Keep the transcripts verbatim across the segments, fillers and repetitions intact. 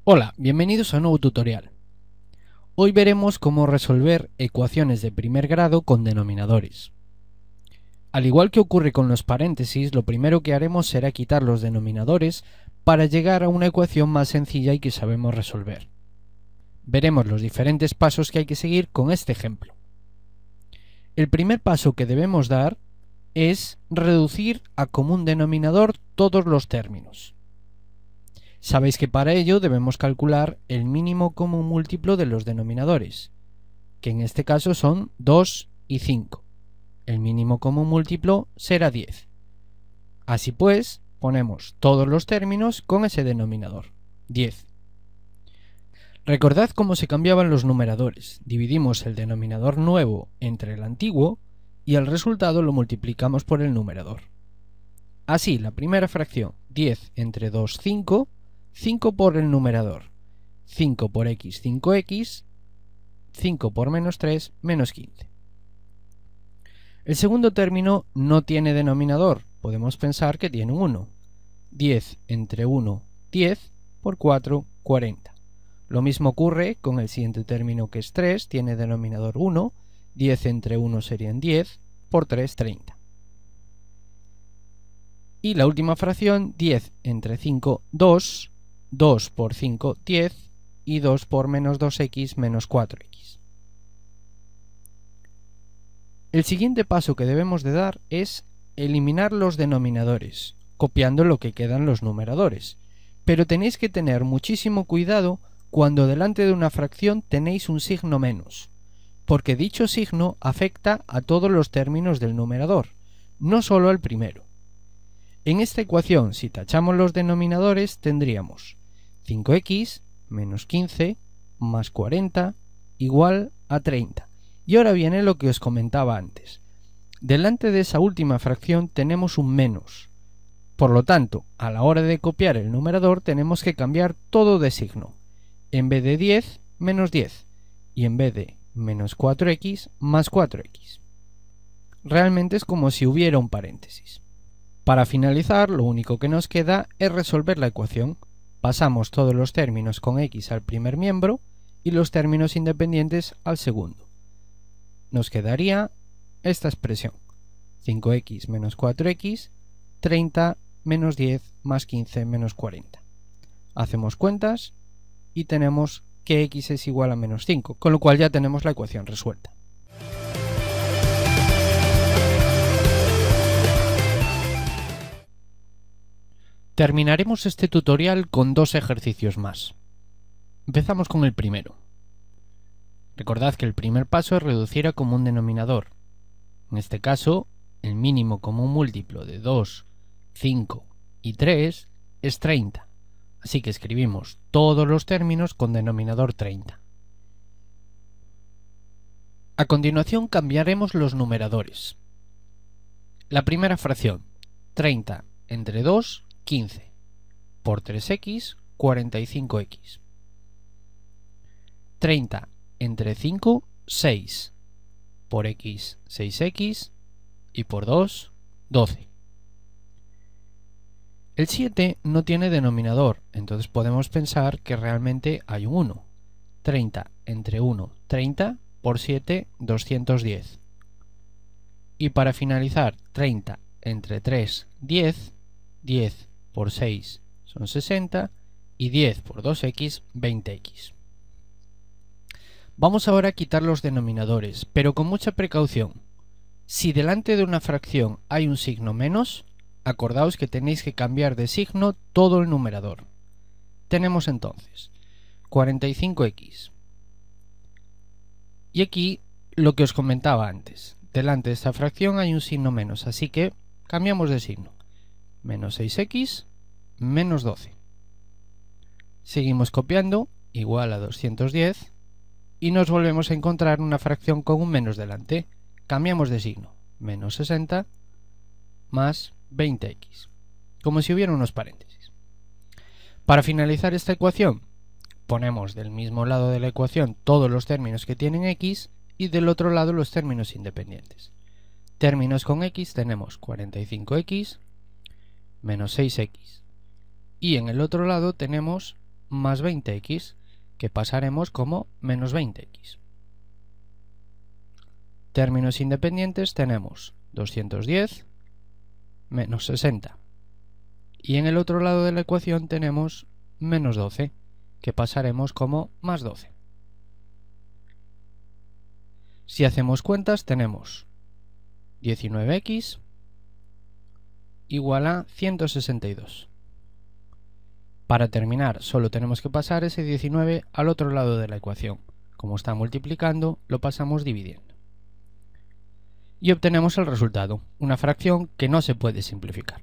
Hola, bienvenidos a un nuevo tutorial. Hoy veremos cómo resolver ecuaciones de primer grado con denominadores. Al igual que ocurre con los paréntesis, lo primero que haremos será quitar los denominadores para llegar a una ecuación más sencilla y que sabemos resolver. Veremos los diferentes pasos que hay que seguir con este ejemplo. El primer paso que debemos dar es reducir a común denominador todos los términos. Sabéis que para ello debemos calcular el mínimo común múltiplo de los denominadores, que en este caso son dos y cinco. El mínimo común múltiplo será diez. Así pues, ponemos todos los términos con ese denominador, diez. Recordad cómo se cambiaban los numeradores. Dividimos el denominador nuevo entre el antiguo y el resultado lo multiplicamos por el numerador. Así, la primera fracción, diez entre dos, cinco, cinco por el numerador, cinco por x, cinco x, cinco por menos tres, menos quince. El segundo término no tiene denominador, podemos pensar que tiene un uno. diez entre uno, diez, por cuatro, cuarenta. Lo mismo ocurre con el siguiente término que es tres, tiene denominador uno, diez entre uno serían diez, por tres, treinta. Y la última fracción, diez entre cinco, dos, dos por cinco, diez, y dos por menos dos x menos cuatro x. El siguiente paso que debemos de dar es eliminar los denominadores, copiando lo que quedan los numeradores. Pero tenéis que tener muchísimo cuidado cuando delante de una fracción tenéis un signo menos, porque dicho signo afecta a todos los términos del numerador, no solo al primero. En esta ecuación, si tachamos los denominadores, tendríamos cinco x menos quince más cuarenta igual a treinta. Y ahora viene lo que os comentaba antes. Delante de esa última fracción tenemos un menos. Por lo tanto, a la hora de copiar el numerador tenemos que cambiar todo de signo. En vez de diez, menos diez. Y en vez de menos cuatro x, más cuatro x. Realmente es como si hubiera un paréntesis. Para finalizar, lo único que nos queda es resolver la ecuación. Pasamos todos los términos con x al primer miembro y los términos independientes al segundo. Nos quedaría esta expresión, cinco x menos cuatro x, treinta menos diez más quince menos cuarenta. Hacemos cuentas y tenemos que x es igual a menos cinco, con lo cual ya tenemos la ecuación resuelta. Terminaremos este tutorial con dos ejercicios más. Empezamos con el primero. Recordad que el primer paso es reducir a común denominador. En este caso, el mínimo común múltiplo de dos, cinco y tres es treinta. Así que escribimos todos los términos con denominador treinta. A continuación cambiaremos los numeradores. La primera fracción, treinta entre dos, quince, por tres x, cuarenta y cinco x. treinta entre cinco, seis, por x, seis x, y por dos, doce. El siete no tiene denominador, entonces podemos pensar que realmente hay un uno. treinta entre uno, treinta, por siete, doscientos diez. Y para finalizar, treinta entre tres, diez, diez por seis son sesenta, y diez por dos x, veinte x. Vamos ahora a quitar los denominadores, pero con mucha precaución. Si delante de una fracción hay un signo menos, acordaos que tenéis que cambiar de signo todo el numerador. Tenemos entonces cuarenta y cinco x. Y aquí lo que os comentaba antes. Delante de esta fracción hay un signo menos, así que cambiamos de signo. Menos seis x, menos doce. Seguimos copiando, igual a doscientos diez. Y nos volvemos a encontrar una fracción con un menos delante. Cambiamos de signo. Menos sesenta más veinte x. Como si hubiera unos paréntesis. Para finalizar esta ecuación, ponemos del mismo lado de la ecuación todos los términos que tienen x y del otro lado los términos independientes. Términos con x tenemos cuarenta y cinco x menos seis x. Y en el otro lado tenemos más veinte equis, que pasaremos como menos veinte equis. Términos independientes tenemos doscientos diez menos sesenta. Y en el otro lado de la ecuación tenemos menos doce, que pasaremos como más doce. Si hacemos cuentas tenemos diecinueve equis igual a ciento sesenta y dos. Para terminar, solo tenemos que pasar ese diecinueve al otro lado de la ecuación. Como está multiplicando, lo pasamos dividiendo. Y obtenemos el resultado, una fracción que no se puede simplificar.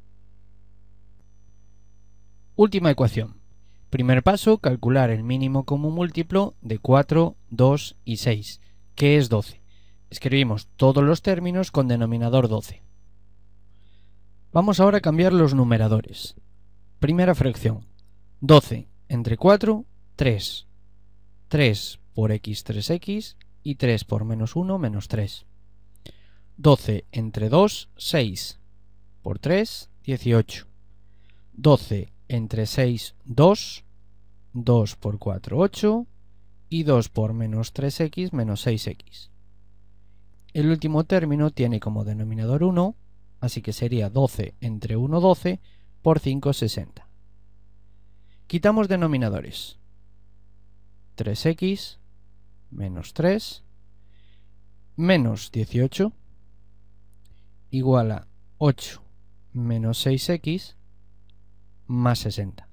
Última ecuación. Primer paso, calcular el mínimo común múltiplo de cuatro, dos y seis, que es doce. Escribimos todos los términos con denominador doce. Vamos ahora a cambiar los numeradores. Primera fracción. doce entre cuatro, tres. tres por x, tres equis y tres por menos uno, menos tres. doce entre dos, seis. Por tres, dieciocho. doce entre seis, dos. dos por cuatro, ocho. Y dos por menos tres equis, menos seis equis. El último término tiene como denominador uno, así que sería doce entre uno, doce, por cinco, sesenta. Quitamos denominadores. tres equis menos tres menos dieciocho igual a ocho menos seis equis más sesenta.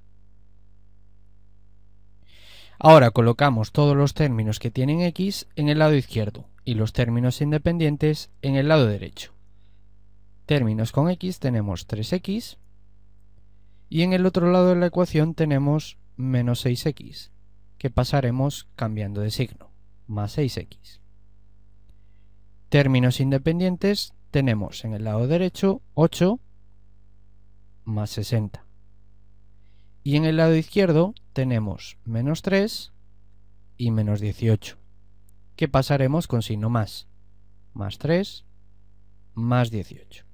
Ahora colocamos todos los términos que tienen x en el lado izquierdo y los términos independientes en el lado derecho. Términos con x tenemos tres equis y en el otro lado de la ecuación tenemos menos seis equis, que pasaremos cambiando de signo, más seis equis. Términos independientes tenemos en el lado derecho ocho más sesenta. Y en el lado izquierdo tenemos menos tres y menos dieciocho, que pasaremos con signo más, más tres, más dieciocho.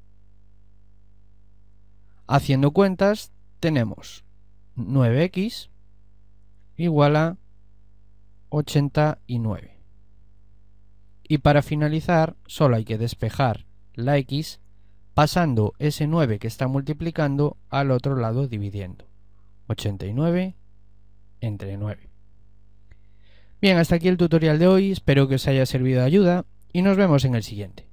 Haciendo cuentas tenemos nueve equis igual a ochenta y nueve. Y para finalizar solo hay que despejar la x pasando ese nueve que está multiplicando al otro lado dividiendo. ochenta y nueve entre nueve. Bien, hasta aquí el tutorial de hoy, espero que os haya servido de ayuda y nos vemos en el siguiente.